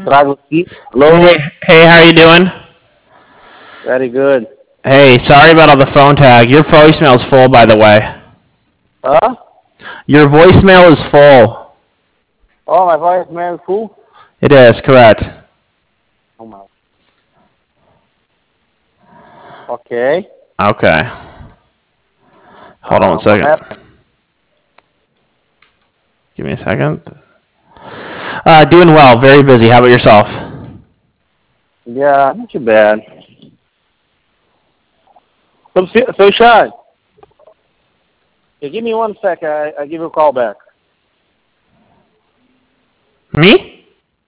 Dragoski. Hello. Hey, how you doing? Very good. Hey, sorry about all the phone tag. Your voicemail's full, by the way. Huh? Your voicemail is full. Oh, my voice man full? It is, correct. Oh my. Okay. Okay. Hold on one What second. happened? Give me a second. Doing well. Very busy. How about yourself? Yeah, not too bad. So Sean. Hey, give me 1 sec. I give you a call back. Me?